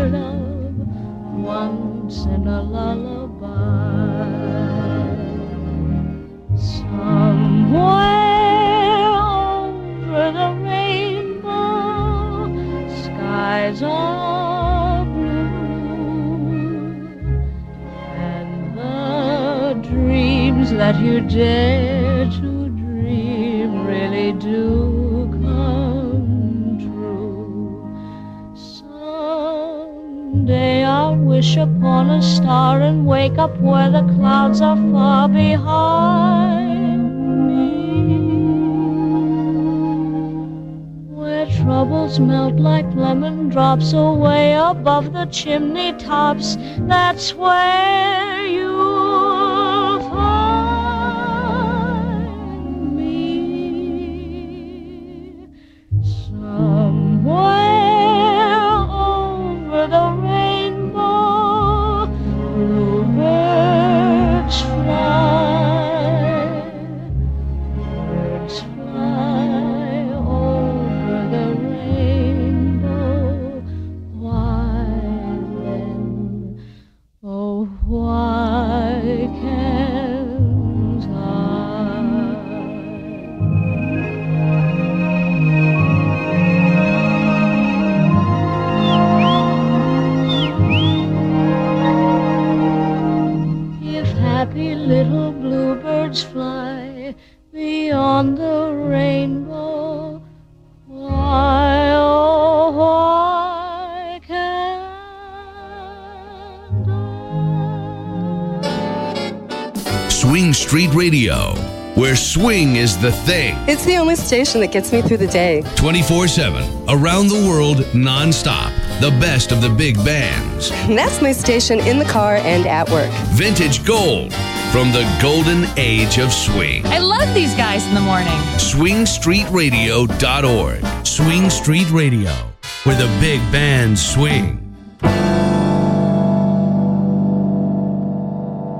heard of once in a lullaby. Somewhere over the rainbow, skies are blue, and the dreams that you dare to dream really do come true. Someday I'll wish upon a star and wake up where the clouds are far behind me, where troubles melt like lemon drops away above the chimney tops. That's where you'll find me. Somewhere over the rainbow, bluebirds fly. Birds fly over the rainbow. Why then, oh why can't I? If happy little bluebirds fly beyond the rainbow, why, oh why can't I? Swing Street Radio, where swing is the thing. It's the only station that gets me through the day. 24/7, around the world, non-stop. The best of the big bands. And that's my station in the car and at work. Vintage gold from the golden age of swing. I love these guys in the morning. SwingStreetRadio.org. Swing Street Radio, where the big bands swing.